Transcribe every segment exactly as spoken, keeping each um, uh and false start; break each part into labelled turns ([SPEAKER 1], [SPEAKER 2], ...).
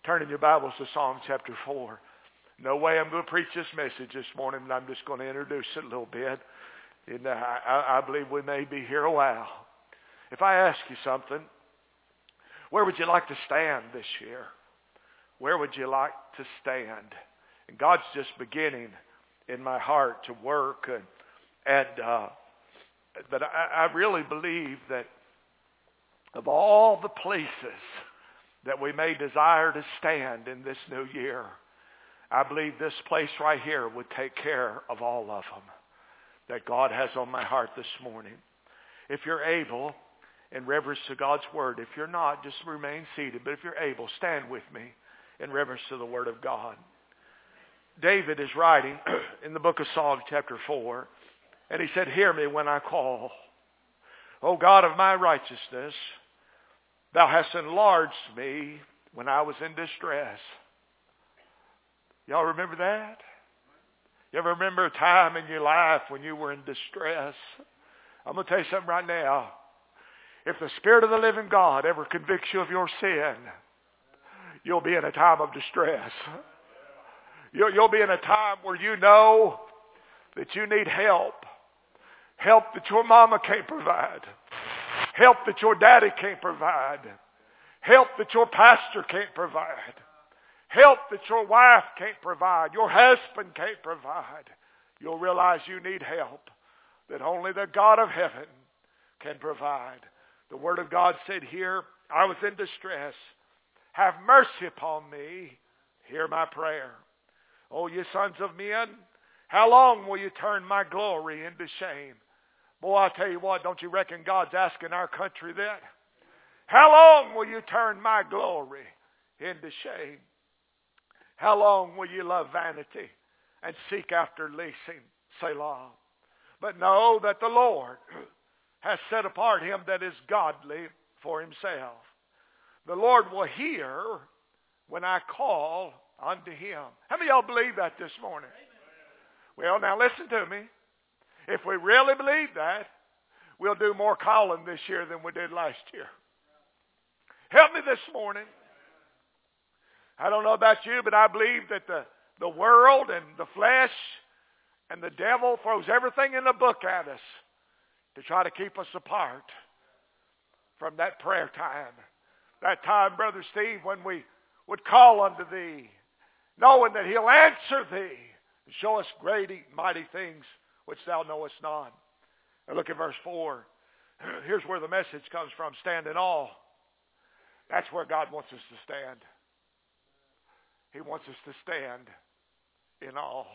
[SPEAKER 1] Turn in your Bibles to Psalm chapter four. No way I'm going to preach this message this morning, but I'm just going to introduce it a little bit. And I, I believe we may be here a while. If I ask you something, where would you like to stand this year? Where would you like to stand? And God's just beginning in my heart to work. And, and uh, but I, I really believe that of all the places that we may desire to stand in this new year, I believe this place right here would take care of all of them that God has on my heart this morning. If you're able, in reverence to God's Word, if you're not, just remain seated. But if you're able, stand with me in reverence to the Word of God. David is writing in the book of Psalms chapter four, and he said, "Hear me when I call. O God of my righteousness, Thou hast enlarged me when I was in distress." Y'all remember that? You ever remember a time in your life when you were in distress? I'm going to tell you something right now. If the Spirit of the living God ever convicts you of your sin, you'll be in a time of distress. You'll, you'll be in a time where you know that you need help. Help that your mama can't provide. Help that your daddy can't provide. Help that your pastor can't provide. Help that your wife can't provide. Your husband can't provide. You'll realize you need help that only the God of heaven can provide. The Word of God said here, I was in distress. Have mercy upon me. Hear my prayer. O you sons of men, how long will you turn my glory into shame? Boy, I'll tell you what, don't you reckon God's asking our country that? How long will you turn my glory into shame? How long will you love vanity and seek after leasing? Selah. But know that the Lord has set apart him that is godly for himself. The Lord will hear when I call unto him. How many of y'all believe that this morning? Well, now listen to me. If we really believe that, we'll do more calling this year than we did last year. Help me this morning. I don't know about you, but I believe that the, the world and the flesh and the devil throws everything in the book at us to try to keep us apart from that prayer time. That time, Brother Steve, when we would call unto thee, knowing that he'll answer thee and show us great and mighty things which thou knowest not. Now look at verse four. Here's where the message comes from. Stand in awe. That's where God wants us to stand. He wants us to stand in awe.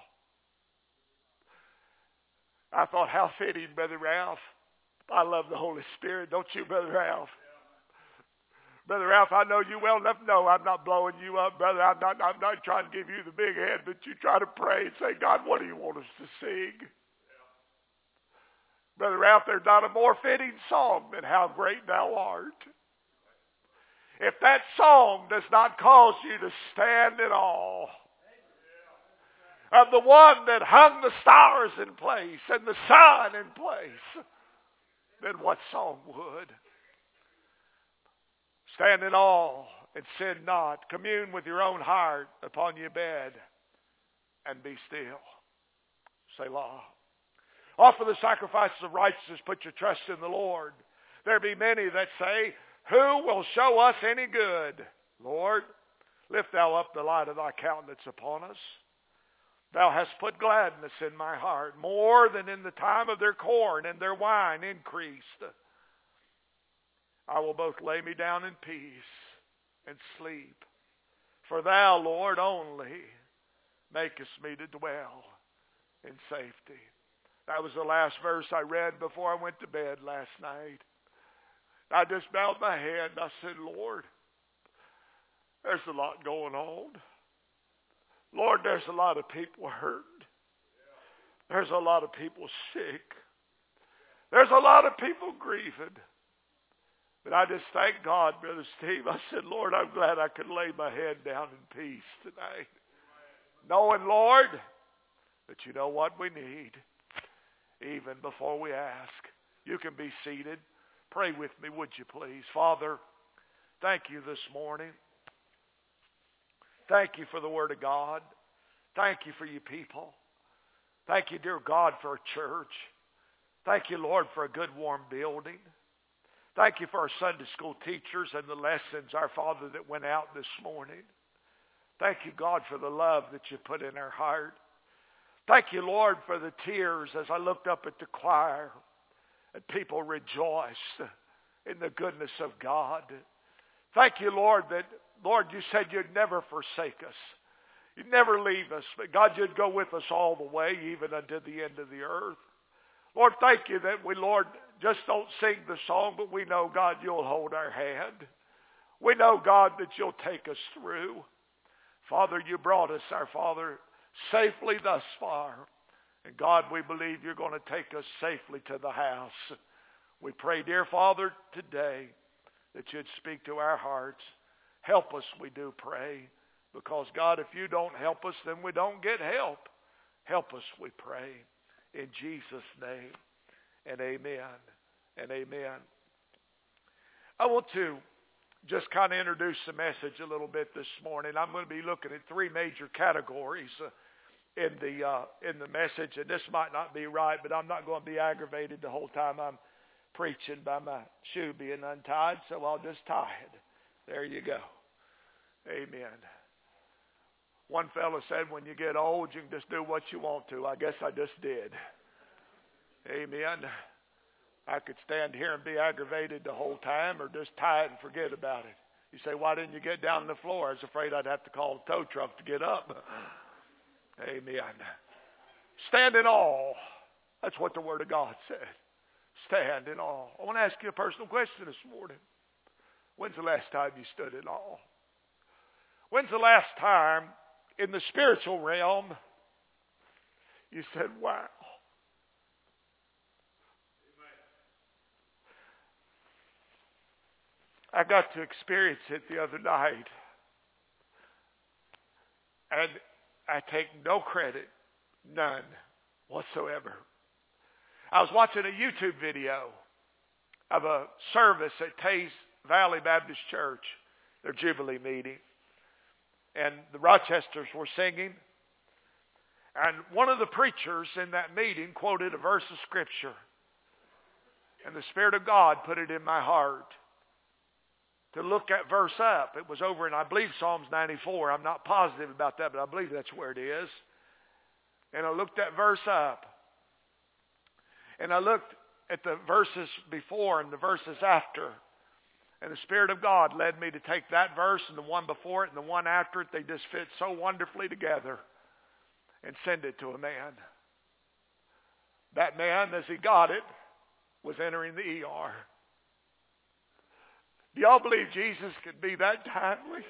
[SPEAKER 1] I thought, how fitting, Brother Ralph. I love the Holy Spirit. Don't you, Brother Ralph? Brother Ralph, I know you well enough to know I'm not blowing you up, brother. I'm not, I'm not trying to give you the big head, but you try to pray and say, God, what do you want us to sing? Brother Ralph, there's not a more fitting song than How Great Thou Art. If that song does not cause you to stand in awe of the one that hung the stars in place and the sun in place, then what song would? Stand in awe and sin not. Commune with your own heart upon your bed and be still. Selah. Offer the sacrifices of righteousness. Put your trust in the Lord. There be many that say, who will show us any good? Lord, lift thou up the light of thy countenance upon us. Thou hast put gladness in my heart, more than in the time of their corn and their wine increased. I will both lay me down in peace and sleep. For thou, Lord, only makest me to dwell in safety. That was the last verse I read before I went to bed last night. I just bowed my head and I said, Lord, there's a lot going on. Lord, there's a lot of people hurt. There's a lot of people sick. There's a lot of people grieving. But I just thank God, Brother Steve. I said, Lord, I'm glad I could lay my head down in peace tonight. Knowing, Lord, that you know what we need even before we ask. You can be seated. Pray with me, would you please? Father, thank you this morning Thank you for the Word of God. Thank you for you people. Thank you, dear God, for a church. Thank you, Lord, for a good, warm building. Thank you for our Sunday school teachers and the lessons, our Father, that went out this morning. Thank you, God, for the love that you put in our heart. Thank you, Lord, for the tears as I looked up at the choir and people rejoiced in the goodness of God. Thank you, Lord, that, Lord, you said you'd never forsake us. You'd never leave us, but God, you'd go with us all the way, even unto the end of the earth. Lord, thank you that we, Lord, just don't sing the song, but we know, God, you'll hold our hand. We know, God, that you'll take us through. Father, you brought us, our Father, safely thus far. And God, we believe you're going to take us safely to the house. We pray, dear Father, today that you'd speak to our hearts. Help us, we do pray. Because, God, if you don't help us, then we don't get help. Help us, we pray. In Jesus' name, and amen, and amen. I want to just kind of introduce the message a little bit this morning. I'm going to be looking at three major categories uh, in the uh, in the message, and this might not be right, but I'm not going to be aggravated the whole time I'm preaching by my shoe being untied, so I'll just tie it. There you go. Amen. One fellow said, when you get old, you can just do what you want to. I guess I just did. Amen. I could stand here and be aggravated the whole time or just tie it and forget about it. You say, why didn't you get down on the floor? I was afraid I'd have to call a tow truck to get up. Amen. Stand in awe. That's what the Word of God said. Stand in awe. I want to ask you a personal question this morning. When's the last time you stood in awe? When's the last time in the spiritual realm you said, wow? I got to experience it the other night. And I take no credit, none whatsoever. I was watching a YouTube video of a service at Taze Valley Baptist Church, their Jubilee meeting. And the Rochesters were singing. And one of the preachers in that meeting quoted a verse of Scripture. And the Spirit of God put it in my heart to look that verse up. It was over in, I believe, Psalms ninety-four. I'm not positive about that, but I believe that's where it is. And I looked that verse up. And I looked at the verses before and the verses after. And the Spirit of God led me to take that verse and the one before it and the one after it. They just fit so wonderfully together. And send it to a man. That man, as he got it, was entering the E R. Do y'all believe Jesus could be that timely?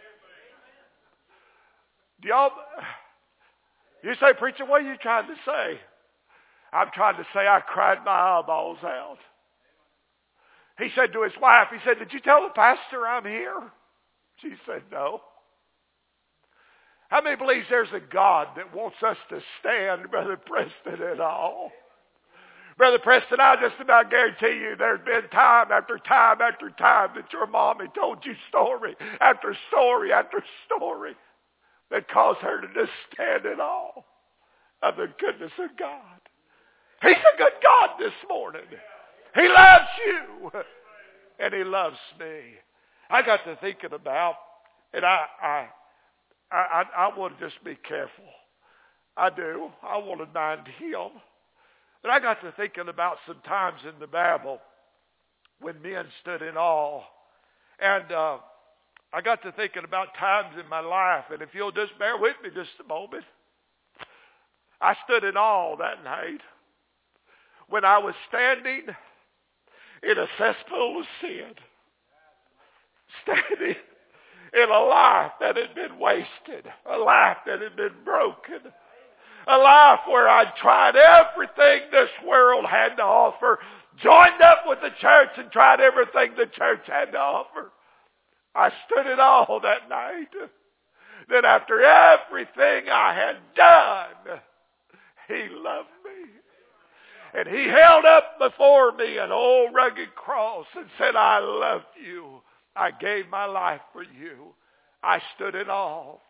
[SPEAKER 1] Do y'all... You say, preacher, what are you trying to say? I'm trying to say I cried my eyeballs out. He said to his wife, he said, did you tell the pastor I'm here? She said, no. How many believes there's a God that wants us to stand, Brother Preston, at all? Brother Preston, I just about guarantee you there's been time after time after time that your mommy told you story after story after story that caused her to just stand in awe of the goodness of God. He's a good God this morning. He loves you. And he loves me. I got to thinking about, and I I I, I want to just be careful. I do. I want to mind him. But I got to thinking about some times in the Bible when men stood in awe. And uh, I got to thinking about times in my life. And if you'll just bear with me just a moment. I stood in awe that night when I was standing in a cesspool of sin. Standing in a life that had been wasted. A life that had been broken. A life where I'd tried everything this world had to offer. Joined up with the church and tried everything the church had to offer. I stood in awe that night. That after everything I had done, he loved me. And he held up before me an old rugged cross and said, I love you. I gave my life for you. I stood in awe.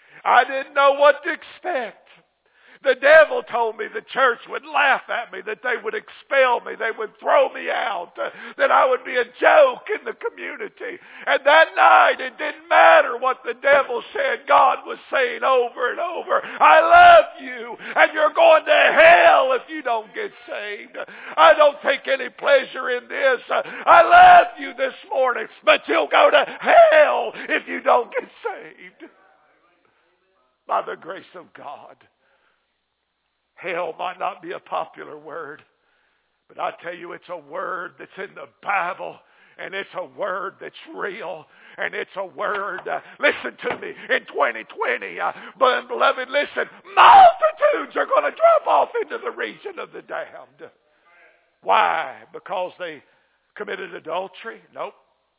[SPEAKER 1] I didn't know what to expect. The devil told me the church would laugh at me, that they would expel me, they would throw me out, uh, that I would be a joke in the community. And that night, it didn't matter what the devil said. God was saying over and over, I love you, and you're going to hell if you don't get saved. I don't take any pleasure in this. Uh, I love you this morning, but you'll go to hell if you don't get saved. By the grace of God. Hell might not be a popular word, but I tell you, it's a word that's in the Bible, and it's a word that's real, and it's a word, uh, listen to me, in twenty twenty, uh, but beloved, listen, multitudes are going to drop off into the region of the damned. Why? Because they committed adultery? Nope.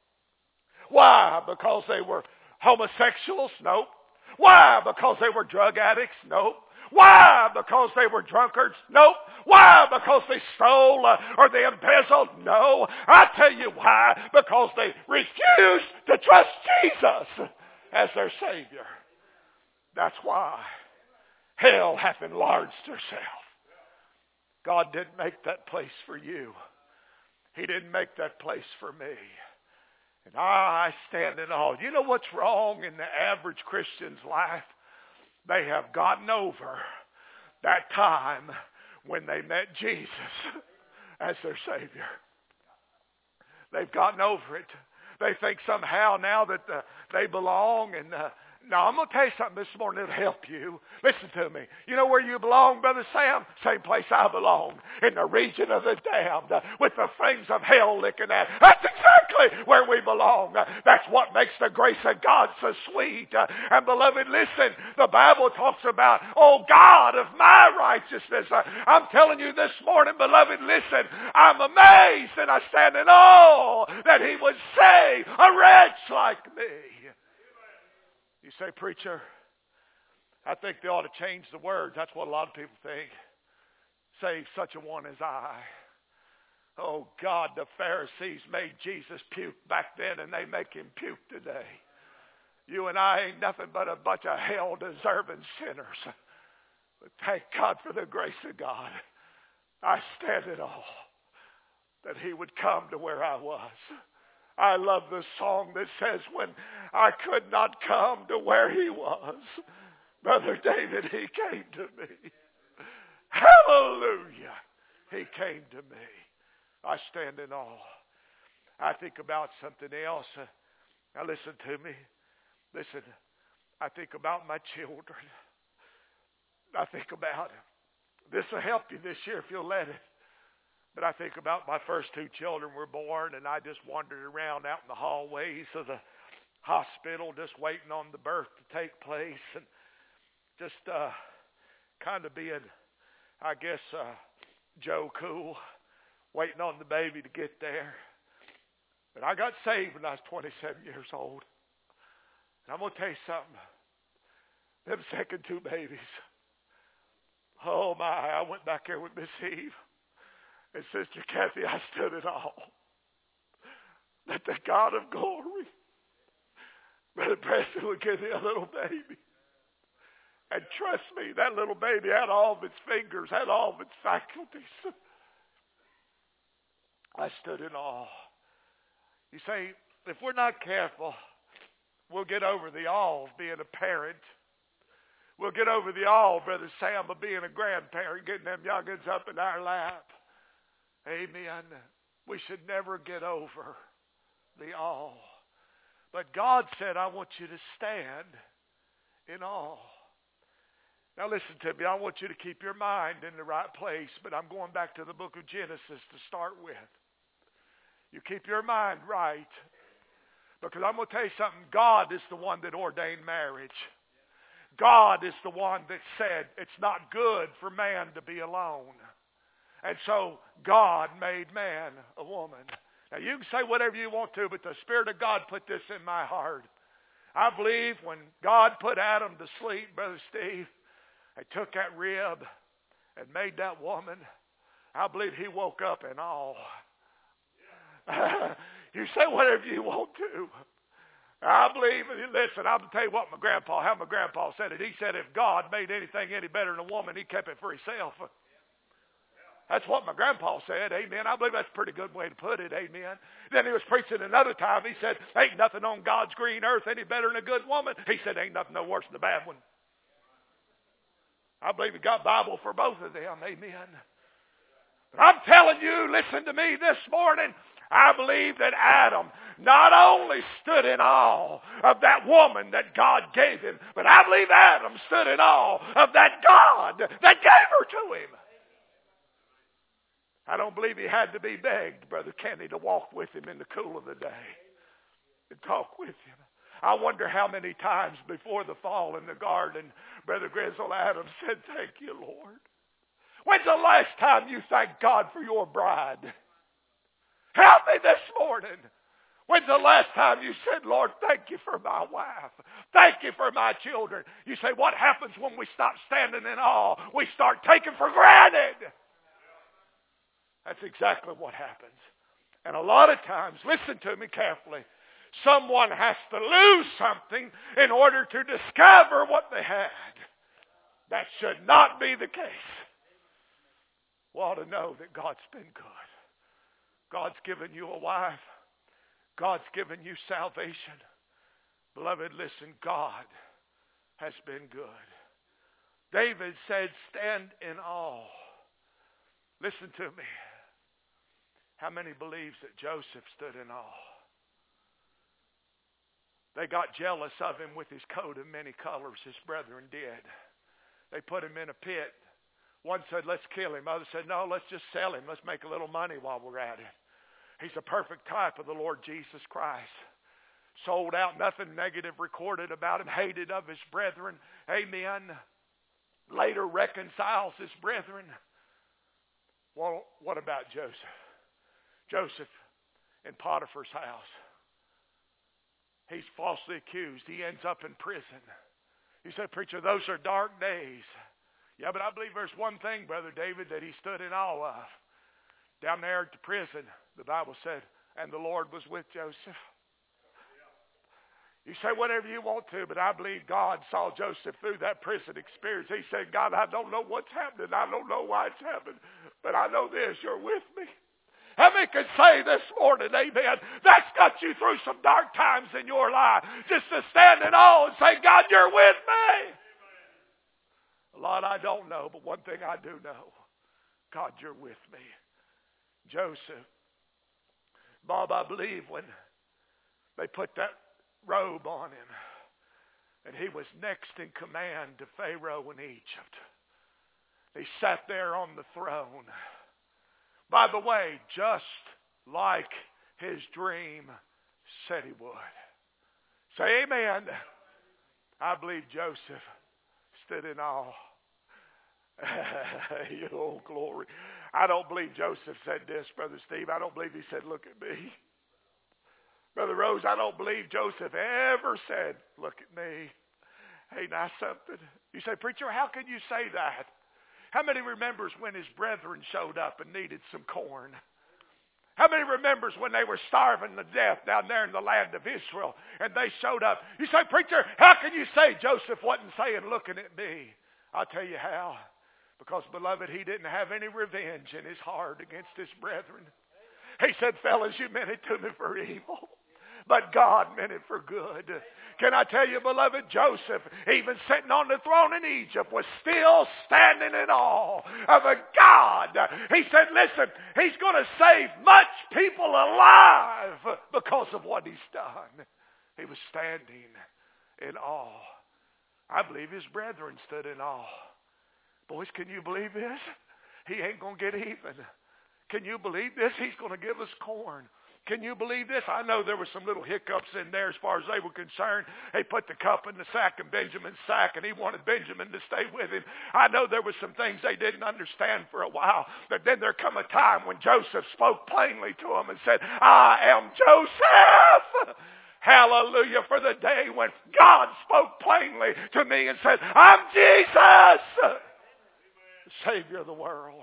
[SPEAKER 1] Why? Because they were homosexuals? Nope. Why? Because they were drug addicts? Nope. Why? Because they were drunkards? Nope. Why? Because they stole uh, or they embezzled? No. I tell you why. Because they refused to trust Jesus as their Savior. That's why hell hath enlarged herself. God didn't make that place for you. He didn't make that place for me. And I stand in awe. You know what's wrong in the average Christian's life? They have gotten over that time when they met Jesus as their Savior. They've gotten over it. They think somehow now that uh, they belong. And uh, now I'm going to tell you something this morning that'll help you. Listen to me. You know where you belong, Brother Sam? Same place I belong. In the region of the damned. Uh, with the things of hell licking at. That's exactly where we belong. Uh, that's what makes the grace of God so sweet. Uh, and beloved, listen. The Bible talks about, oh God of my righteousness. Uh, I'm telling you this morning, beloved, listen. I'm amazed and I stand in awe that He would save a wretch like me. You say, preacher, I think they ought to change the words. That's what a lot of people think. Save such a one as I. Oh God, the Pharisees made Jesus puke back then, and they make Him puke today. You and I ain't nothing but a bunch of hell-deserving sinners. But thank God for the grace of God. I stand in awe that He would come to where I was. I love the song that says, when I could not come to where He was, Brother David, He came to me. Hallelujah. He came to me. I stand in awe. I think about something else. Now listen to me. Listen, I think about my children. I think about it. This will help you this year if you'll let it. But I think about my first two children were born, and I just wandered around out in the hallways of the hospital just waiting on the birth to take place, and just uh, kind of being, I guess, uh, Joe Cool, waiting on the baby to get there. But I got saved when I was twenty-seven years old. And I'm going to tell you something. Them second two babies, oh my, I went back there with Miss Eve. And Sister Kathy, I stood in awe that the God of glory, Brother Preston, would give me a little baby. And trust me, that little baby had all of its fingers, had all of its faculties. I stood in awe. You see, if we're not careful, we'll get over the awe of being a parent. We'll get over the awe, Brother Sam, of being a grandparent, getting them youngins up in our lap. Amen. We should never get over the awe. But God said, I want you to stand in awe. Now listen to me. I want you to keep your mind in the right place, but I'm going back to the book of Genesis to start with. You keep your mind right, because I'm going to tell you something. God is the one that ordained marriage. God is the one that said it's not good for man to be alone. And so God made man a woman. Now you can say whatever you want to, but the Spirit of God put this in my heart. I believe when God put Adam to sleep, Brother Steve, and took that rib and made that woman, I believe He woke up in awe. You say whatever you want to, I believe, listen, I'm going to tell you what my grandpa, how my grandpa said it. He said if God made anything any better than a woman, he kept it for himself. That's what my grandpa said, amen. I believe that's a pretty good way to put it, amen. Then he was preaching another time. He said, ain't nothing on God's green earth any better than a good woman. He said, ain't nothing no worse than a bad one. I believe he got Bible for both of them, amen. But I'm telling you, listen to me this morning, I believe that Adam not only stood in awe of that woman that God gave him, but I believe Adam stood in awe of that God that gave her to him. I don't believe he had to be begged, Brother Kenny, to walk with him in the cool of the day and talk with him. I wonder how many times before the fall in the garden, Brother Grizzle Adams said, thank you, Lord. When's the last time you thanked God for your bride? Help me this morning. When's the last time you said, Lord, thank you for my wife. Thank you for my children. You say, what happens when we stop standing in awe? We start taking for granted. That's exactly what happens. And a lot of times, listen to me carefully, someone has to lose something in order to discover what they had. That should not be the case. We ought to know that God's been good. God's given you a wife. God's given you salvation. Beloved, listen, God has been good. David said, stand in awe. Listen to me. How many believes that Joseph stood in awe? They got jealous of him with his coat of many colors, his brethren did. They put him in a pit. One said, let's kill him. Others said, no, let's just sell him. Let's make a little money while we're at it. He's a perfect type of the Lord Jesus Christ. Sold out, nothing negative recorded about him, hated of his brethren. Amen. Later reconciles his brethren. Well, what about Joseph? Joseph in Potiphar's house. He's falsely accused. He ends up in prison. You say, preacher, those are dark days. Yeah, but I believe there's one thing, Brother David, that he stood in awe of. Down there at the prison, the Bible said, and the Lord was with Joseph. You say whatever you want to, but I believe God saw Joseph through that prison experience. He said, God, I don't know what's happening. I don't know why it's happening. But I know this, you're with me. How many can say this morning, amen, that's got you through some dark times in your life, just to stand in awe and say, God, you're with me. A lot I don't know, but one thing I do know, God, you're with me. Joseph, Bob, I believe when they put that robe on him, and he was next in command to Pharaoh in Egypt. He sat there on the throne. By the way, just like his dream said he would. Say amen. I believe Joseph stood in awe. Oh, glory. I don't believe Joseph said this, Brother Steve. I don't believe he said, look at me. Brother Rose, I don't believe Joseph ever said, look at me. Hey, now something. You say, preacher, how can you say that? How many remembers when his brethren showed up and needed some corn? How many remembers when they were starving to death down there in the land of Israel and they showed up? You say, preacher, how can you say Joseph wasn't saying, looking at me? I'll tell you how. Because, beloved, he didn't have any revenge in his heart against his brethren. He said, fellas, you meant it to me for evil, but God meant it for good. Can I tell you, beloved, Joseph, even sitting on the throne in Egypt, was still standing in awe of a God. He said, listen, he's going to save much people alive because of what he's done. He was standing in awe. I believe his brethren stood in awe. Boys, can you believe this? He ain't going to get even. Can you believe this? He's going to give us corn. Can you believe this? I know there were some little hiccups in there as far as they were concerned. They put the cup in the sack in Benjamin's sack, and he wanted Benjamin to stay with him. I know there were some things they didn't understand for a while. But then there come a time when Joseph spoke plainly to them and said, I am Joseph. Hallelujah, for the day when God spoke plainly to me and said, I'm Jesus, the Savior of the world.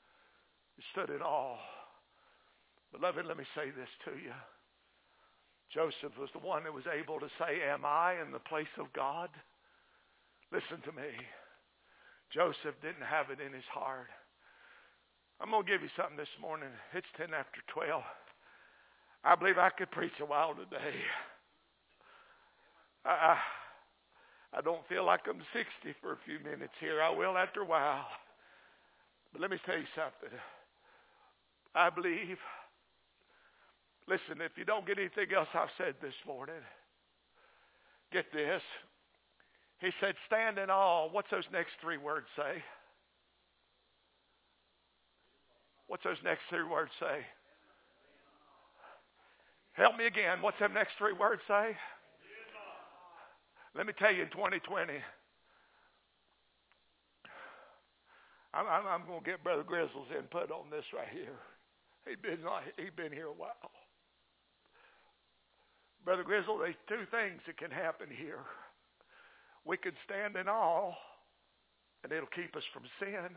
[SPEAKER 1] He stood in awe. Beloved, let me say this to you. Joseph was the one that was able to say, am I in the place of God? Listen to me. Joseph didn't have it in his heart. I'm going to give you something this morning. It's ten after twelve. I believe I could preach a while today. I, I, I don't feel like I'm sixty for a few minutes here. I will after a while. But let me tell you something. I believe, listen, if you don't get anything else I've said this morning, get this. He said, stand in awe. What's those next three words say? What's those next three words say? Help me again. What's them next three words say? Let me tell you, in twenty twenty, I'm, I'm, I'm going to get Brother Grizzle's input on this right here. He's been, he's been here a while. Brother Grizzle, there's two things that can happen here. We can stand in awe, and it'll keep us from sin.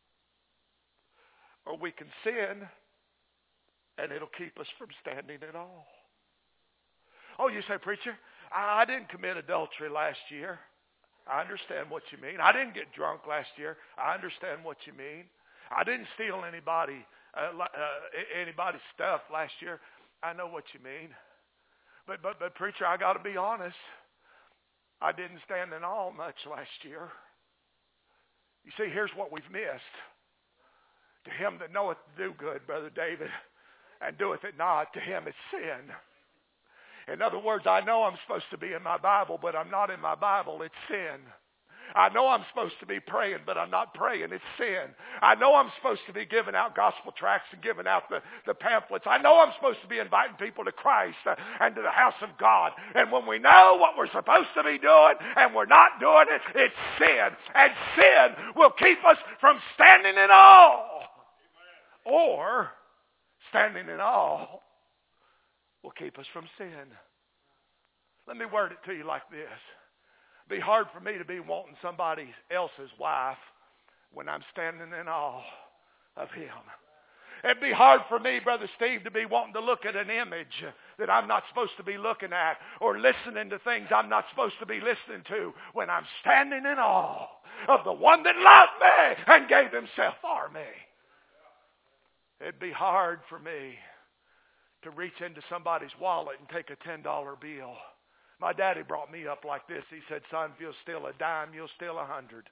[SPEAKER 1] Or we can sin, and it'll keep us from standing in awe. Oh, you say, preacher, I didn't commit adultery last year. I understand what you mean. I didn't get drunk last year. I understand what you mean. I didn't steal anybody, uh, uh, anybody's stuff last year. I know what you mean. But, but, but preacher, I got to be honest. I didn't stand in awe much last year. You see, here's what we've missed. To him that knoweth to do good, Brother David, and doeth it not, to him it's sin. In other words, I know I'm supposed to be in my Bible, but I'm not in my Bible. It's sin. I know I'm supposed to be praying, but I'm not praying. It's sin. I know I'm supposed to be giving out gospel tracts and giving out the, the pamphlets. I know I'm supposed to be inviting people to Christ uh, and to the house of God. And when we know what we're supposed to be doing and we're not doing it, it's sin. And sin will keep us from standing in awe. Or standing in awe will keep us from sin. Let me word it to you like this. It'd be hard for me to be wanting somebody else's wife when I'm standing in awe of him. It'd be hard for me, Brother Steve, to be wanting to look at an image that I'm not supposed to be looking at or listening to things I'm not supposed to be listening to when I'm standing in awe of the one that loved me and gave himself for me. It'd be hard for me to reach into somebody's wallet and take a ten dollar bill. My daddy brought me up like this. He said, son, if you'll steal a dime, you'll steal a hundred.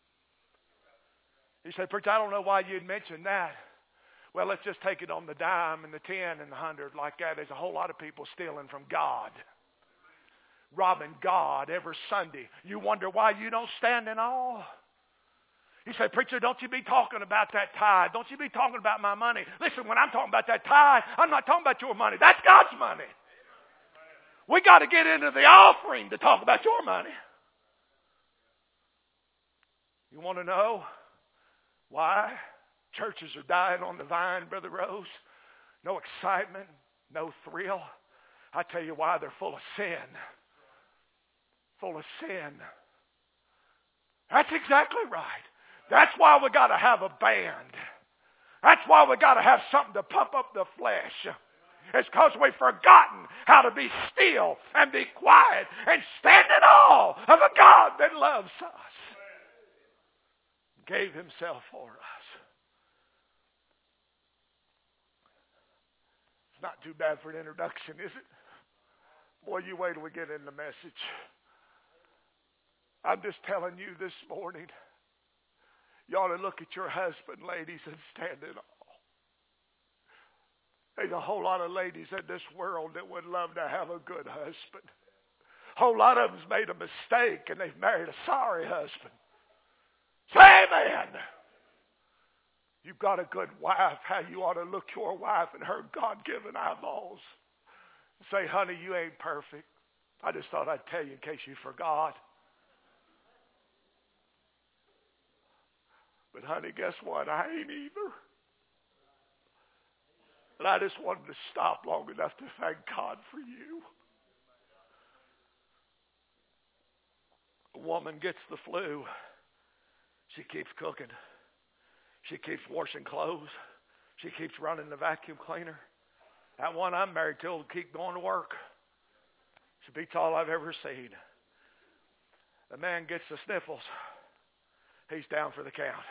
[SPEAKER 1] He said, preacher, I don't know why you'd mention that. Well, let's just take it on the dime and the ten and the hundred like that. There's a whole lot of people stealing from God. Robbing God every Sunday. You wonder why you don't stand in awe? You say, preacher, don't you be talking about that tithe. Don't you be talking about my money. Listen, when I'm talking about that tithe, I'm not talking about your money. That's God's money. We got to get into the offering to talk about your money. You want to know why churches are dying on the vine, Brother Rose? No excitement, no thrill. I tell you why, they're full of sin. Full of sin. That's exactly right. That's why we got to have a band. That's why we got to have something to pump up the flesh. It's because we've forgotten how to be still and be quiet and stand in awe of a God that loves us. Gave himself for us. It's not too bad for an introduction, is it? Boy, you wait till we get in the message. I'm just telling you this morning, you ought to look at your husband, ladies, and stand in awe. There's a whole lot of ladies in this world that would love to have a good husband. A whole lot of them's made a mistake and they've married a sorry husband. Say amen. You've got a good wife. How you ought to look your wife in her God-given eyeballs. Say, honey, you ain't perfect. I just thought I'd tell you in case you forgot. But honey, guess what? I ain't either. But I just wanted to stop long enough to thank God for you. A woman gets the flu. She keeps cooking. She keeps washing clothes. She keeps running the vacuum cleaner. That one I'm married to will keep going to work. It beats all I've ever seen. The man gets the sniffles. He's down for the count.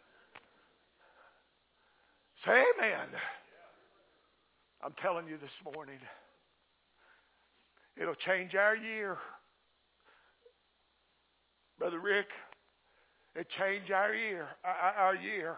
[SPEAKER 1] Say amen. I'm telling you this morning, it'll change our year. Brother Rick, it changed our year, our, our year.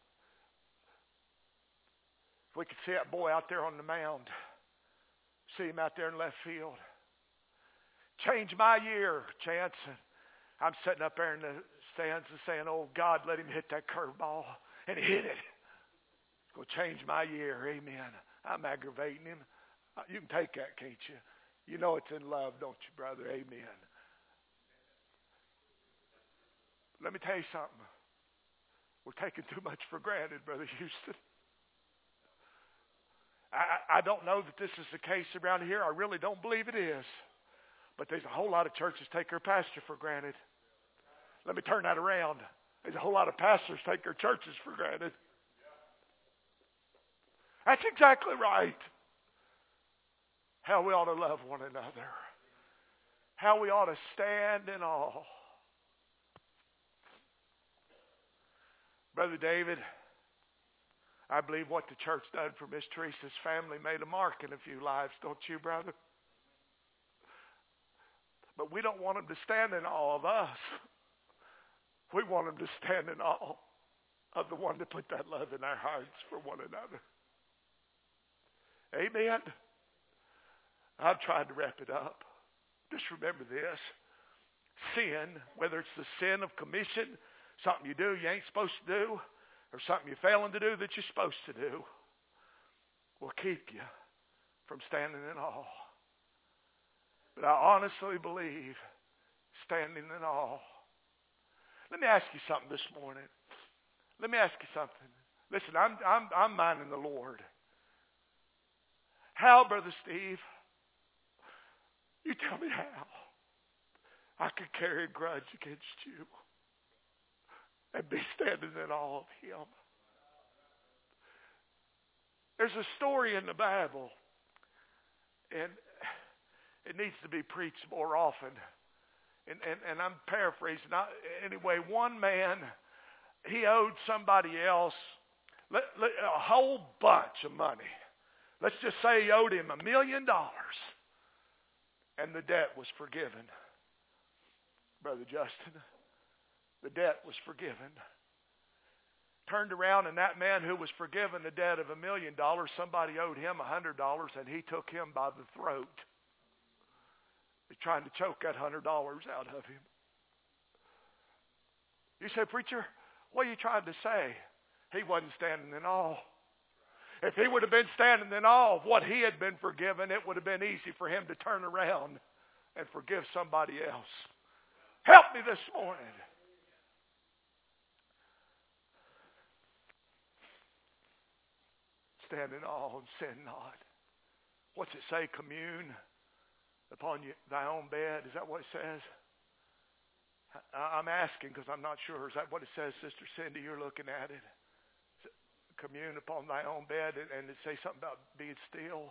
[SPEAKER 1] If we could see that boy out there on the mound, see him out there in left field. Change my year, Chance. I'm sitting up there in the stands and saying, oh, God, let him hit that curveball. And he hit it. It's going to change my year. Amen. I'm aggravating him. You can take that, can't you? You know it's in love, don't you, brother? Amen. Let me tell you something. We're taking too much for granted, Brother Houston. I, I don't know that this is the case around here. I really don't believe it is. But there's a whole lot of churches take their pastor for granted. Let me turn that around. There's a whole lot of pastors take their churches for granted. That's exactly right. How we ought to love one another. How we ought to stand in awe. Brother David, I believe what the church done for Miss Teresa's family made a mark in a few lives, don't you, brother? But we don't want them to stand in awe of us. We want them to stand in awe of the one that put that love in our hearts for one another. Amen. I've tried to wrap it up. Just remember this. Sin, whether it's the sin of commission, something you do you ain't supposed to do, or something you're failing to do that you're supposed to do, will keep you from standing in awe. But I honestly believe standing in awe. Let me ask you something this morning. Let me ask you something. Listen, I'm I'm I'm minding the Lord. How, Brother Steve? You tell me how I could carry a grudge against you and be standing in awe of him. There's a story in the Bible, and it needs to be preached more often. And, and, and I'm paraphrasing. I, anyway, one man, he owed somebody else let, let, a whole bunch of money. Let's just say he owed him a million dollars. And the debt was forgiven. Brother Justin, the debt was forgiven. Turned around, and that man who was forgiven the debt of a million dollars, somebody owed him a hundred dollars, and he took him by the throat. He's trying to choke that hundred dollars out of him. You say, preacher, what are you trying to say? He wasn't standing in awe. If he would have been standing in awe of what he had been forgiven, it would have been easy for him to turn around and forgive somebody else. Help me this morning. Stand in awe and sin not. What's it say? Commune upon you, thy own bed. Is that what it says? I, I'm asking because I'm not sure. Is that what it says, Sister Cindy? You're looking at it. Commune upon thy own bed, and, and it say something about being still.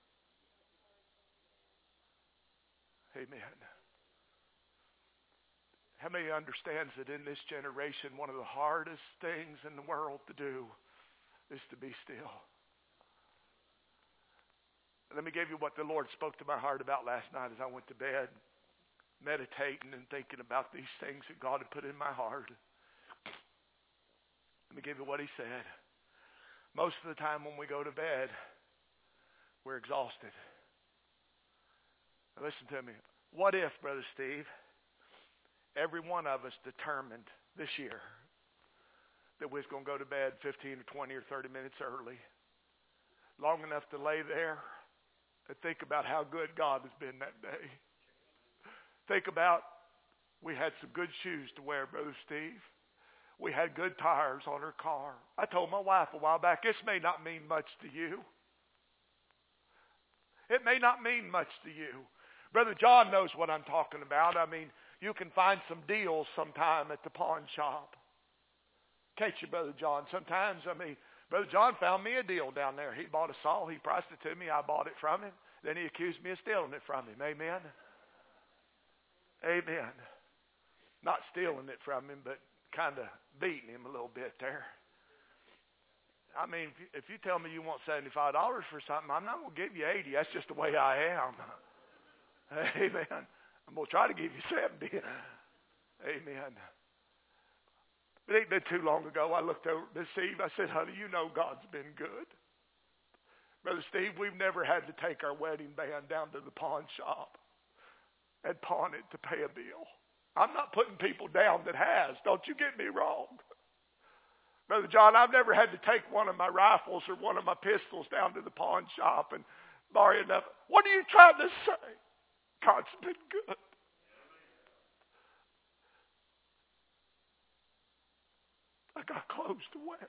[SPEAKER 1] Amen. How many understands that in this generation one of the hardest things in the world to do is to be still? Let me give you what the Lord spoke to my heart about last night as I went to bed, meditating and thinking about these things that God had put in my heart. Let me give you what he said. Most of the time when we go to bed, we're exhausted. Now listen to me. What if, Brother Steve, every one of us determined this year that we was going to go to bed fifteen or twenty or thirty minutes early, long enough to lay there and think about how good God has been that day. Think about, we had some good shoes to wear, Brother Steve. We had good tires on her car. I told my wife a while back, this may not mean much to you. It may not mean much to you. Brother John knows what I'm talking about. I mean, you can find some deals sometime at the pawn shop. Can't you, Brother John? Sometimes, I mean, Brother John found me a deal down there. He bought a saw. He priced it to me. I bought it from him. Then he accused me of stealing it from him. Amen. Amen. Not stealing it from him, but kind of beating him a little bit there. I mean, if you, if you tell me you want seventy-five dollars for something, I'm not going to give you eighty. That's just the way I am. Amen. I'm going to try to give you seventy. Amen. It ain't been too long ago, I looked over at Steve. I said, honey, you know God's been good. Brother Steve, we've never had to take our wedding band down to the pawn shop and pawn it to pay a bill. I'm not putting people down that has. Don't you get me wrong. Brother John, I've never had to take one of my rifles or one of my pistols down to the pawn shop and borrow enough. What are you trying to say? God's been good. I got clothes to wear.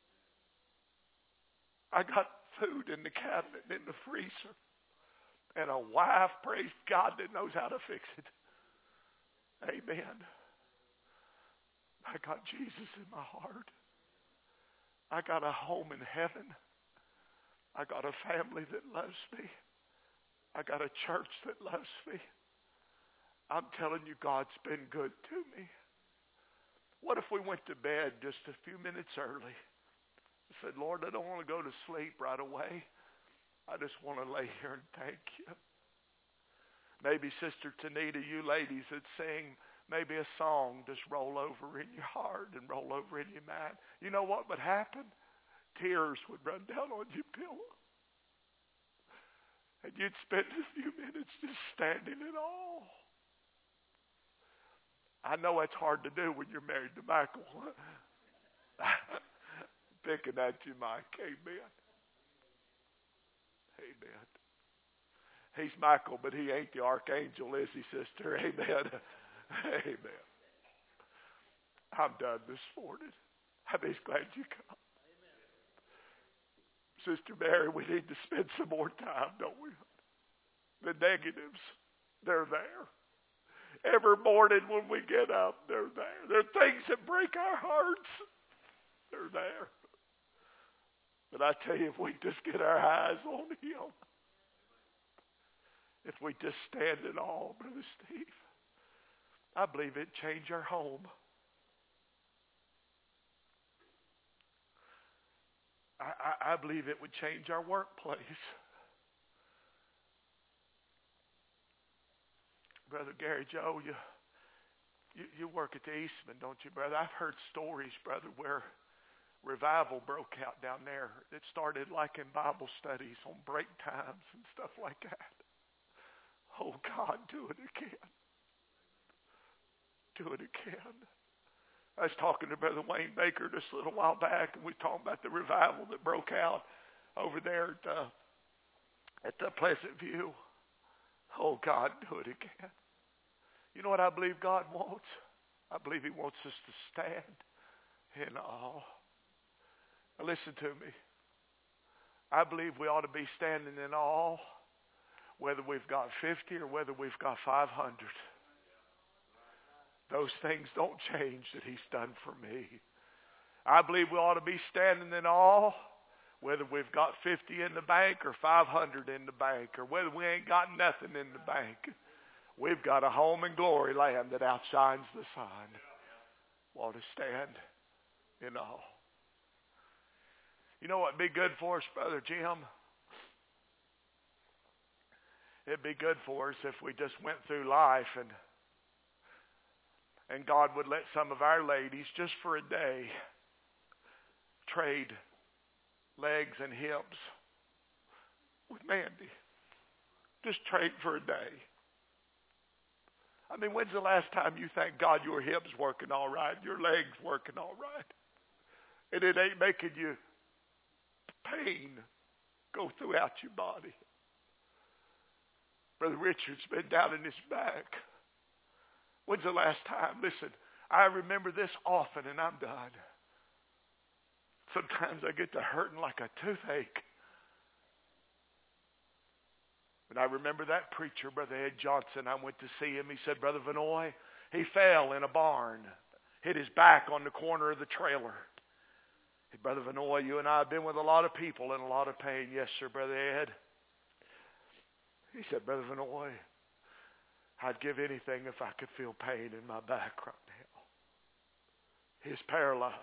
[SPEAKER 1] I got food in the cabinet, in the freezer. And a wife, praise God, that knows how to fix it. Amen. I got Jesus in my heart. I got a home in heaven. I got a family that loves me. I got a church that loves me. I'm telling you, God's been good to me. What if we went to bed just a few minutes early? I said, Lord, I don't want to go to sleep right away. I just want to lay here and thank you. Maybe Sister Tanita, you ladies that sing, maybe a song just roll over in your heart and roll over in your mind. You know what would happen? Tears would run down on your pillow. And you'd spend a few minutes just standing in awe. I know it's hard to do when you're married to Michael. Picking at you, Mike. Amen. Amen. He's Michael, but he ain't the archangel, is he, sister? Amen. Amen. I'm done this morning. I'm just glad you come. Amen. Sister Mary, we need to spend some more time, don't we? The negatives, they're there. Every morning when we get up, they're there. There are things that break our hearts. They're there. But I tell you, if we just get our eyes on Him, if we just stand in awe, Brother Steve, I believe it'd change our home. I, I, I believe it would change our workplace. Brother Gary Joe, you, you you work at the Eastman, don't you, brother? I've heard stories, brother, where revival broke out down there. It started like in Bible studies on break times and stuff like that. Oh, God, do it again. Do it again. I was talking to Brother Wayne Baker just a little while back, and we were talking about the revival that broke out over there at, uh, at the Pleasant View. Oh, God, do it again. You know what I believe God wants? I believe He wants us to stand in awe. Now listen to me. I believe we ought to be standing in awe whether we've got fifty or whether we've got five hundred. Those things don't change that He's done for me. I believe we ought to be standing in awe whether we've got fifty in the bank or five hundred in the bank, or whether we ain't got nothing in the bank. We've got a home in glory land that outshines the sun. We ought to stand in awe. You know what would be good for us, Brother Jim? It'd be good for us if we just went through life and and God would let some of our ladies, just for a day, trade legs and hips with Mandy. Just trade for a day. I mean, when's the last time you thank God your hips working all right, your legs working all right, and it ain't making you pain go throughout your body? Brother Richard's been down in his back. When's the last time? Listen, I remember this often, and I'm done. Sometimes I get to hurting like a toothache. And I remember that preacher, Brother Ed Johnson. I went to see him. He said, Brother Vanoy, he fell in a barn, hit his back on the corner of the trailer. Hey, Brother Vanoy, you and I have been with a lot of people in a lot of pain. Yes, sir, Brother Ed. He said, Brother Vanoy, I'd give anything if I could feel pain in my back right now. He's paralyzed.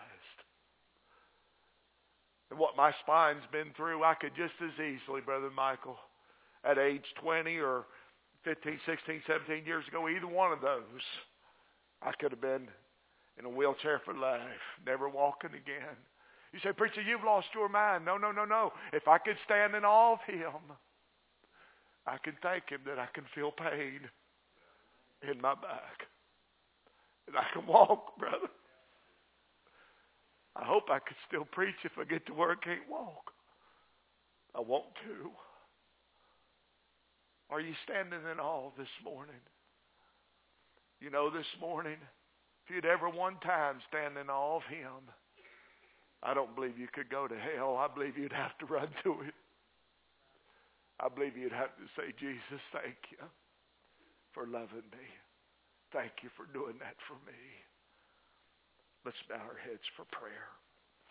[SPEAKER 1] And what my spine's been through, I could just as easily, Brother Michael, at age twenty or fifteen, sixteen, seventeen years ago, either one of those, I could have been in a wheelchair for life, never walking again. You say, preacher, you've lost your mind. No, no, no, no. If I could stand in awe of him, I can thank him that I can feel pain in my back. And I can walk, brother. I hope I could still preach if I get to where I can't walk. I want to. Are you standing in awe this morning? You know, this morning, if you'd ever one time stand in awe of him, I don't believe you could go to hell. I believe you'd have to run to him. I believe you'd have to say, Jesus, thank you for loving me. Thank you for doing that for me. Let's bow our heads for prayer.